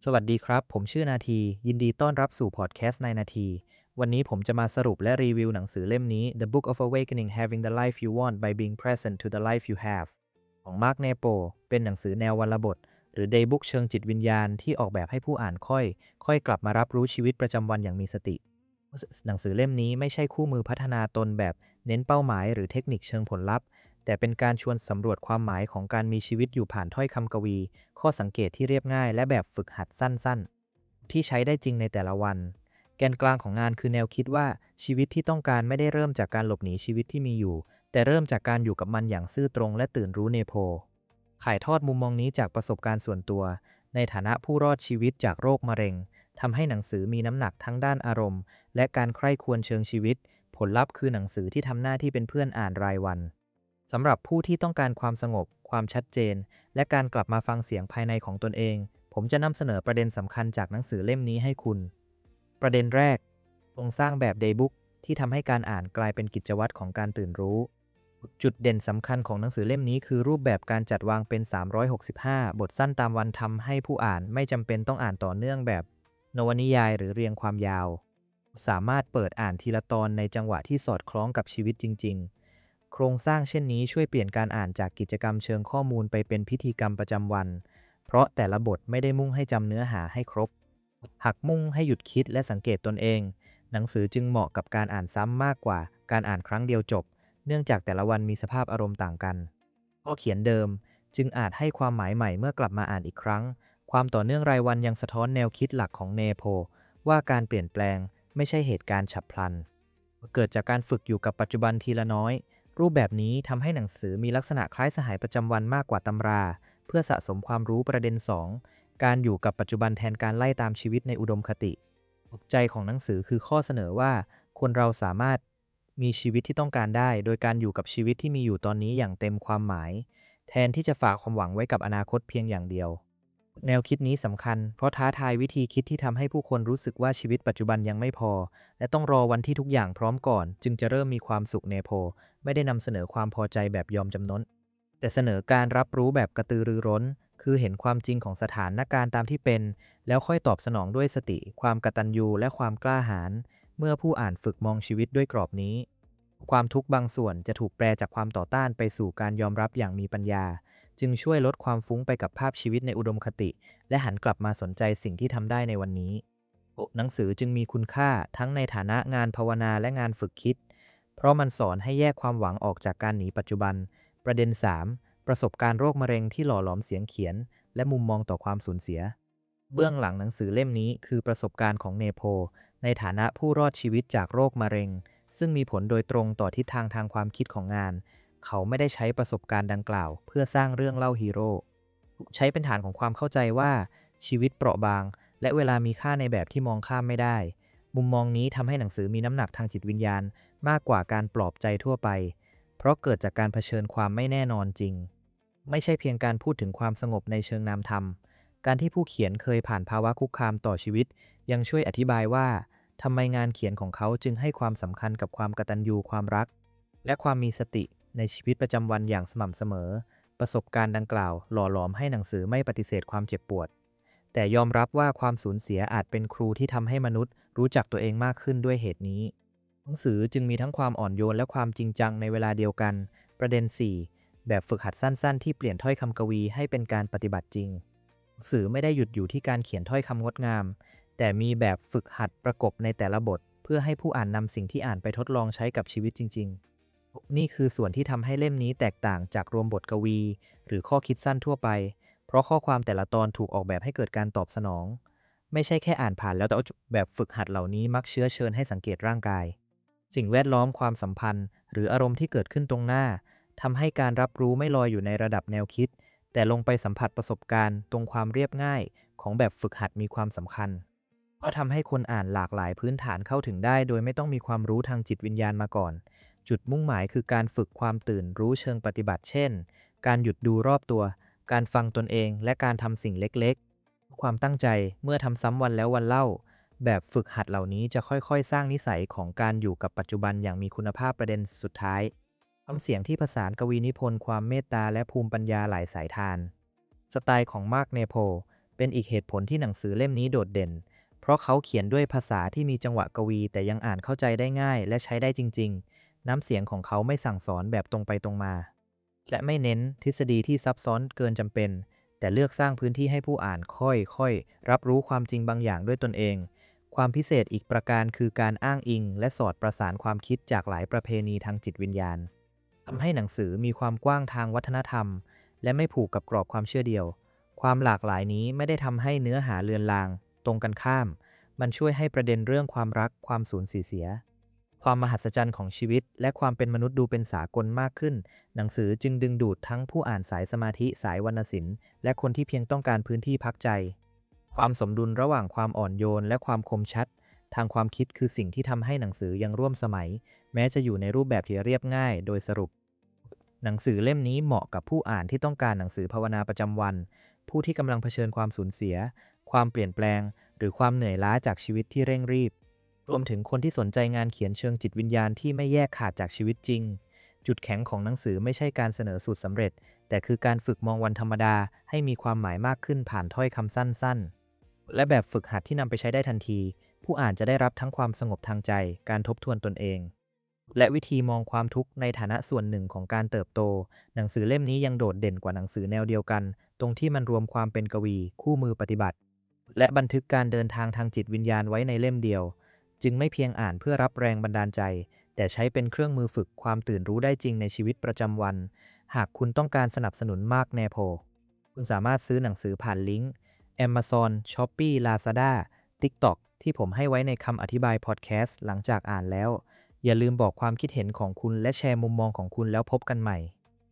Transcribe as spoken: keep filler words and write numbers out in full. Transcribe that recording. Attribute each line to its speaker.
Speaker 1: สวัสดีครับ ผมชื่อนาที ยินดีต้อนรับสู่พอดแคสต์ในนาที วันนี้ผมจะมาสรุปและรีวิวหนังสือเล่มนี้ The Book of Awakening Having the Life You Want by Being Present to the Life You Have ของมาร์กเนโปเป็นหนังสือแนววรรณบท หรือ Daybook เชิงจิตวิญญาณที่ออกแบบให้ผู้อ่านค่อยค่อยกลับมารับรู้ชีวิตประจำวันอย่างมีสติ หนังสือเล่มนี้ไม่ใช่คู่มือพัฒนาตนแบบเน้นเป้าหมายหรือเทคนิคเชิงผลลัพธ์ แต่เป็นการชวนสำรวจความหมายของการมีชีวิตอยู่ผ่านถ้อยคำกวี ข้อสังเกตที่เรียบง่ายและแบบฝึกหัดสั้นๆที่ใช้ได้จริงในแต่ละวัน แกนกลางของงานคือแนวคิดว่าชีวิตที่ต้องการไม่ได้เริ่มจากการหลบหนีชีวิตที่มีอยู่ แต่เริ่มจากการอยู่กับมันอย่างซื่อตรงและตื่นรู้เนโพถ่ายทอดมุมมองนี้จากประสบการณ์ส่วนตัวในฐานะผู้รอดชีวิตจากโรคมะเร็งทำให้หนังสือมีน้ำหนักทั้งด้านอารมณ์และการใคร่ครวญเชิงชีวิตผลลัพธ์คือหนังสือที่ทำหน้าที่เป็นเพื่อนอ่านรายวันสำหรับผู้ที่ต้องการความสงบความชัดเจนและการกลับมาฟังเสียงภายในของตนเองผมจะนำเสนอประเด็นสำคัญจากหนังสือเล่มนี้ให้คุณประเด็นแรกโครงสร้างแบบ Daybook ที่ทำให้การอ่านกลายเป็นกิจวัตรของการตื่นรู้จุดเด่นสำคัญของหนังสือเล่มนี้คือรูปแบบการจัดวางเป็นสามร้อยหกสิบห้าบทสั้นตามวันทำให้ผู้อ่านไม่จำเป็นต้องอ่านต่อเนื่องแบบนวนิยายหรือเรียงความยาวสามารถเปิดอ่านทีละตอนในจังหวะที่สอดคล้องกับชีวิตจริงๆโครงสร้างเช่นนี้ช่วยเปลี่ยนการอ่านจากกิจกรรมเชิงข้อมูลไปเป็นพิธีกรรมประจำวันเพราะแต่ละบทไม่ได้มุ่งให้จำเนื้อหาให้ครบหากมุ่งให้หยุดคิดและสังเกตตนเองหนังสือจึงเหมาะกับการอ่านซ้ำมากกว่าการอ่านครั้งเดียวจบเนื่องจากแต่ละวันมีสภาพอารมณ์ต่างกันข้อเขียนเดิมจึงอาจให้ความหมายใหม่เมื่อกลับมาอ่านอีกครั้งความต่อเนื่องรายวันยังสะท้อนแนวคิดหลักของเนโพว่าการเปลี่ยนแปลงไม่ใช่เหตุการณ์ฉับพลันเกิดจากการฝึกอยู่กับปัจจุบันทีละน้อยรูปแบบนี้ทำให้หนังสือมีลักษณะคล้ายสหายประจำวันมากกว่าตำราเพื่อสะสมความรู้ประเด็นสองการอยู่กับปัจจุบันแทนการไล่ตามชีวิตในอุดมคติใจของหนังสือคือข้อเสนอว่าคนเราสามารถมีชีวิตที่ต้องการได้โดยการอยู่กับชีวิตที่มีอยู่ตอนนี้อย่างเต็มความหมายแทนที่จะฝากความหวังไว้กับอนาคตเพียงอย่างเดียวแนวคิดนี้สำคัญเพราะท้าทายวิธีคิดที่ทำให้ผู้คนรู้สึกว่าชีวิตปัจจุบันยังไม่พอและต้องรอวันที่ทุกอย่างพร้อมก่อนจึงจะเริ่มมีความสุขเนโพไม่ได้นำเสนอความพอใจแบบยอมจำนนแต่เสนอการรับรู้แบบกระตือรือร้นคือเห็นความจริงของสถานการณ์ตามที่เป็นแล้วค่อยตอบสนองด้วยสติความกตัญญูและความกล้าหาญเมื่อผู้อ่านฝึกมองชีวิตด้วยกรอบนี้ความทุกข์บางส่วนจะถูกแปลจากความต่อต้านไปสู่การยอมรับอย่างมีปัญญาจึงช่วยลดความฟุ้งไปกับภาพชีวิตในอุดมคติและหันกลับมาสนใจสิ่งที่ทำได้ในวันนี้หนังสือจึงมีคุณค่าทั้งในฐานะงานภาวนาและงานฝึกคิดเพราะมันสอนให้แยกความหวังออกจากการหนีปัจจุบันประเด็นสามประสบการณ์โรคมะเร็งที่หล่อหลอมเสียงเขียนและมุมมองต่อความสูญเสียเบื้องหลังหนังสือเล่มนี้คือประสบการณ์ของเนโพในฐานะผู้รอดชีวิตจากโรคมะเร็งซึ่งมีผลโดยตรงต่อทิศทางทางความคิดของงานเขาไม่ได้ใช้ประสบการณ์ดังกล่าวเพื่อสร้างเรื่องเล่าฮีโร่ใช้เป็นฐานของความเข้าใจว่าชีวิตเปราะบางและเวลามีค่าในแบบที่มองข้ามไม่ได้มุมมองนี้ทำให้หนังสือมีน้ำหนักทางจิตวิญญาณมากกว่าการปลอบใจทั่วไปเพราะเกิดจากการเผชิญความไม่แน่นอนจริงไม่ใช่เพียงการพูดถึงความสงบในเชิงนามธรรมการที่ผู้เขียนเคยผ่านภาวะคุกคามต่อชีวิตยังช่วยอธิบายว่าทำไมงานเขียนของเขาจึงให้ความสำคัญกับความกตัญญูความรักและความมีสติในชีวิตประจำวันอย่างสม่ำเสมอประสบการณ์ดังกล่าวหล่อหลอมให้หนังสือไม่ปฏิเสธความเจ็บปวดแต่ยอมรับว่าความสูญเสียอาจเป็นครูที่ทำให้มนุษย์รู้จักตัวเองมากขึ้นด้วยเหตุนี้หนังสือจึงมีทั้งความอ่อนโยนและความจริงจังในเวลาเดียวกันประเด็นสี่แบบฝึกหัดสั้นๆที่เปลี่ยนถ้อยคำกวีให้เป็นการปฏิบัติจริงหนังสือไม่ได้หยุดอยู่ที่การเขียนถ้อยคำงดงามแต่มีแบบฝึกหัดประกบในแต่ละบทเพื่อให้ผู้อ่านนำสิ่งที่อ่านไปทดลองใช้กับชีวิตจริงๆนี่คือส่วนที่ทำให้เล่มนี้แตกต่างจากรวมบทกวีหรือข้อคิดสั้นทั่วไปเพราะข้อความแต่ละตอนถูกออกแบบให้เกิดการตอบสนองไม่ใช่แค่อ่านผ่านแล้วแต่แบบฝึกหัดเหล่านี้มักเชื้อเชิญให้สังเกตร่างกายสิ่งแวดล้อมความสัมพันธ์หรืออารมณ์ที่เกิดขึ้นตรงหน้าทำให้การรับรู้ไม่ลอยอยู่ในระดับแนวคิดแต่ลงไปสัมผัสประสบการณ์ตรงความเรียบง่ายของแบบฝึกหัดมีความสำคัญเพราะทำให้คนอ่านหลากหลายพื้นฐานเข้าถึงได้โดยไม่ต้องมีความรู้ทางจิตวิญญาณมาก่อนจุดมุ่งหมายคือการฝึกความตื่นรู้เชิงปฏิบัติเช่นการหยุดดูรอบตัวการฟังตนเองและการทำสิ่งเล็กๆความตั้งใจเมื่อทำซ้ำวันแล้ววันเล่าแบบฝึกหัดเหล่านี้จะค่อยๆสร้างนิสัยของการอยู่กับปัจจุบันอย่างมีคุณภาพประเด็นสุดท้ายทำเสียงที่ผสานกวีนิพนธ์ความเมตตาและภูมิปัญญาหลายสายทานสไตล์ของมาร์กเนโพเป็นอีกเหตุผลที่หนังสือเล่มนี้โดดเด่นเพราะเขาเขียนด้วยภาษาที่มีจังหวะกวีแต่ยังอ่านเข้าใจได้ง่ายและใช้ได้จริงๆน้ำเสียงของเขาไม่สั่งสอนแบบตรงไปตรงมาและไม่เน้นทฤษฎีที่ซับซ้อนเกินจำเป็นแต่เลือกสร้างพื้นที่ให้ผู้อ่านค่อยๆรับรู้ความจริงบางอย่างด้วยตนเองความพิเศษอีกประการคือการอ้างอิงและสอดประสานความคิดจากหลายประเพณีทางจิตวิญญาณทำให้หนังสือมีความกว้างทางวัฒนธรรมและไม่ผูกกับกรอบความเชื่อเดียวความหลากหลายนี้ไม่ได้ทำให้เนื้อหาเลือนลางตรงกันข้ามมันช่วยให้ประเด็นเรื่องความรักความสูญเสียความมหัศจรรย์ของชีวิตและความเป็นมนุษย์ดูเป็นสากลมากขึ้นหนังสือจึงดึงดูดทั้งผู้อ่านสายสมาธิสายวรรณศิลป์และคนที่เพียงต้องการพื้นที่พักใจความสมดุลระหว่างความอ่อนโยนและความคมชัดทางความคิดคือสิ่งที่ทำให้หนังสือยังร่วมสมัยแม้จะอยู่ในรูปแบบที่เรียบง่ายโดยสรุปหนังสือเล่มนี้เหมาะกับผู้อ่านที่ต้องการหนังสือภาวนาประจำวันผู้ที่กำลังเผชิญความสูญเสียความเปลี่ยนแปลงหรือความเหนื่อยล้าจากชีวิตที่เร่งรีบรวมถึงคนที่สนใจงานเขียนเชิงจิตวิญญาณที่ไม่แยกขาดจากชีวิตจริงจุดแข็งของหนังสือไม่ใช่การเสนอสูตรสำเร็จแต่คือการฝึกมองวันธรรมดาให้มีความหมายมากขึ้นผ่านถ้อยคำสั้นๆและแบบฝึกหัดที่นำไปใช้ได้ทันทีผู้อ่านจะได้รับทั้งความสงบทางใจการทบทวนตนเองและวิธีมองความทุกข์ในฐานะส่วนหนึ่งของการเติบโตหนังสือเล่มนี้ยังโดดเด่นกว่าหนังสือแนวเดียวกันตรงที่มันรวมความเป็นกวีคู่มือปฏิบัติและบันทึกการเดินทางทางจิตวิญญาณไว้ในเล่มเดียวจึงไม่เพียงอ่านเพื่อรับแรงบันดาลใจแต่ใช้เป็นเครื่องมือฝึกความตื่นรู้ได้จริงในชีวิตประจำวันหากคุณต้องการสนับสนุนมากแนโพคุณสามารถซื้อหนังสือผ่านลิงก์ Amazon Shopee Lazada TikTok ที่ผมให้ไว้ในคำอธิบายพอดแคสต์หลังจากอ่านแล้วอย่าลืมบอกความคิดเห็นของคุณและแชร์มุมมองของคุณแล้วพบกันใหม่